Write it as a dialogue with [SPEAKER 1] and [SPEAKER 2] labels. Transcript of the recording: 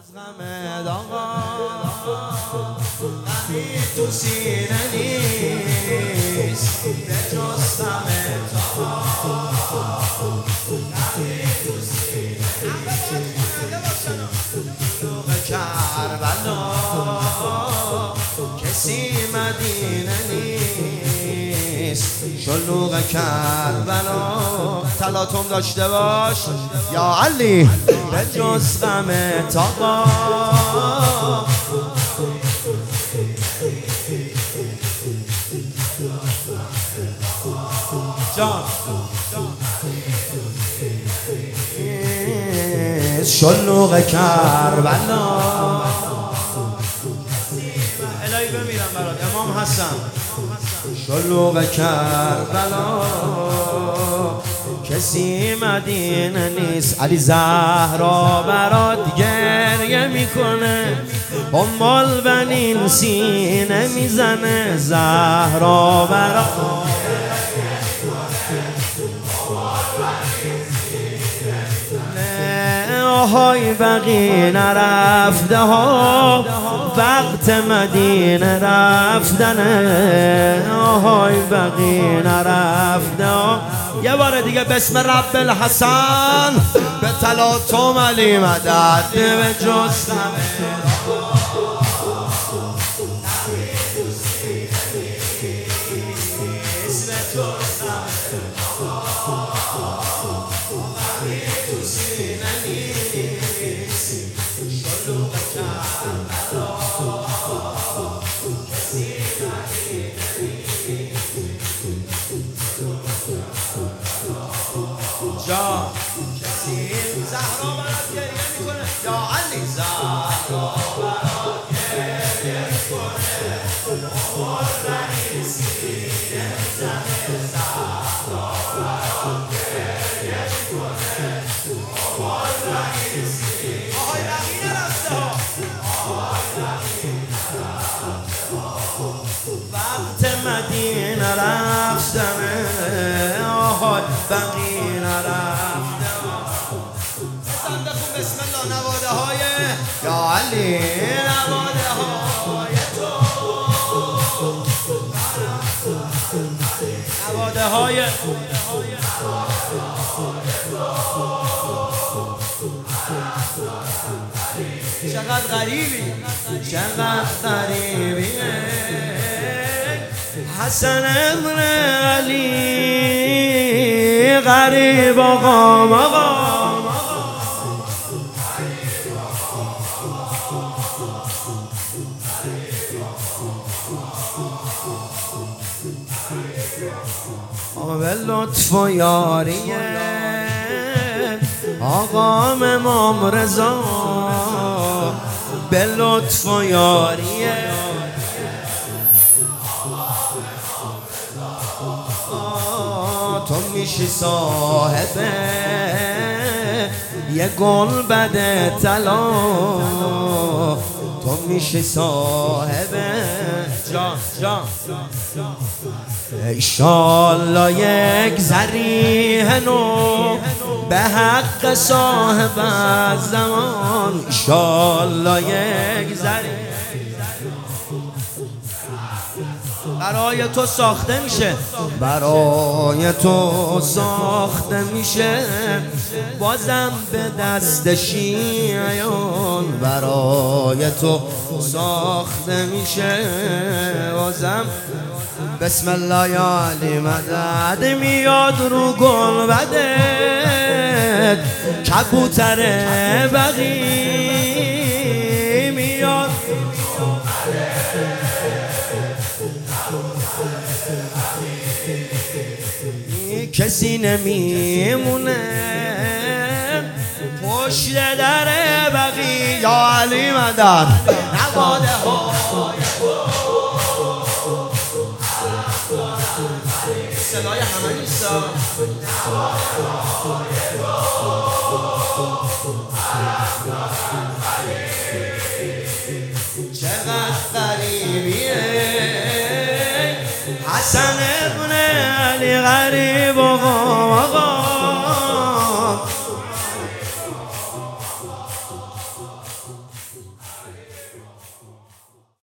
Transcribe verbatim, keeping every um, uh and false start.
[SPEAKER 1] غمت آقا غمی تو سینه نیست به جز غمت آقا غمی تو سینه شلوغ کربلا کسی مدینه نیست شلوغ کربلا تلاطم داشته باش یا علی به جز غمت آقا جان شلوغ کربلا الهی بمیرم برات امام حسن شلوغ کربلا کسی مدینه نیست علی زهرا برات گریه میکنه امال بنین سینه میزنه زهرا برات آهای بقی نرفته ها وقت مدینه رفتنه آهای بقی نرفته ها یه بار دیگه بسم رب الحسن به تلاطم علی مدد به جز جا کسی زهرا برات گریه میکنه یا علی زهرا برات گریه میکنه امال بنین سینه میزنه زهرا برات گریه میکنه امال بنین سینه آهای بقی نرفته وقت مدینه رفتنه آهای بقی نرفته بسن بخون بسم الله نواده های یا علی نواده های تو نواده های چقدر غریبی چقدر غریبی حسن ابن علی غریب آقا آقا به لطف و یاریه آقا امام رضا به لطف و یاریه تو میشی صاحبه یه گلبد طلا تو میشی صاحبه جان جان ایشالله یک ذریح نو به حق صاحب زمان ایشالله یک ذریح برای تو ساخته میشه برای تو ساخته میشه بازم به دست شیعیان برای تو ساخته میشه بازم بسم الله یا علی مدد میاد رو گلبدت کبوتر بقی میاد کسی نمیمونه پشت در بقی یا علی مدد نواده های صدای همه نیستا چقدر غریبیه حسن ابن علی غریب آقا